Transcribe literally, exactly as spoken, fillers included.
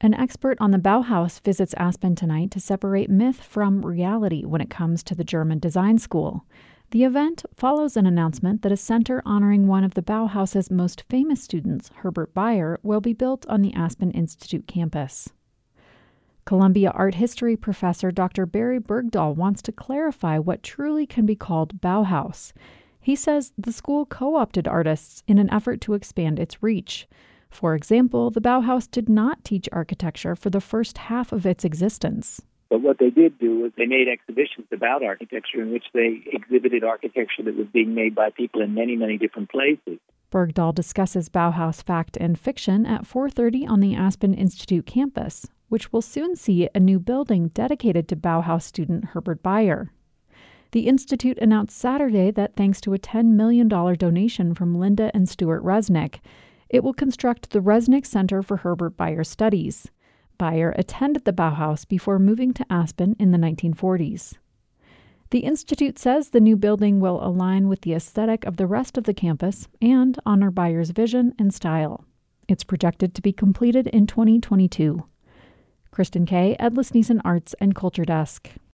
An expert on the Bauhaus visits Aspen tonight to separate myth from reality when it comes to the German design school. The event follows an announcement that a center honoring one of the Bauhaus's most famous students, Herbert Bayer, will be built on the Aspen Institute campus. Columbia art history professor Doctor Barry Bergdahl wants to clarify what truly can be called Bauhaus. He says the school co-opted artists in an effort to expand its reach. For example, the Bauhaus did not teach architecture for the first half of its existence. But what they did do was they made exhibitions about architecture in which they exhibited architecture that was being made by people in many, many different places. Bergdahl discusses Bauhaus fact and fiction at four thirty on the Aspen Institute campus, which will soon see a new building dedicated to Bauhaus student Herbert Bayer. The Institute announced Saturday that thanks to a ten million dollars donation from Linda and Stuart Resnick, it will construct the Resnick Center for Herbert Bayer Studies. Bayer attended the Bauhaus before moving to Aspen in the nineteen forties. The Institute says the new building will align with the aesthetic of the rest of the campus and honor Bayer's vision and style. It's projected to be completed in twenty twenty-two. Kristen Kay, Ed Lasnissen Arts and Culture Desk.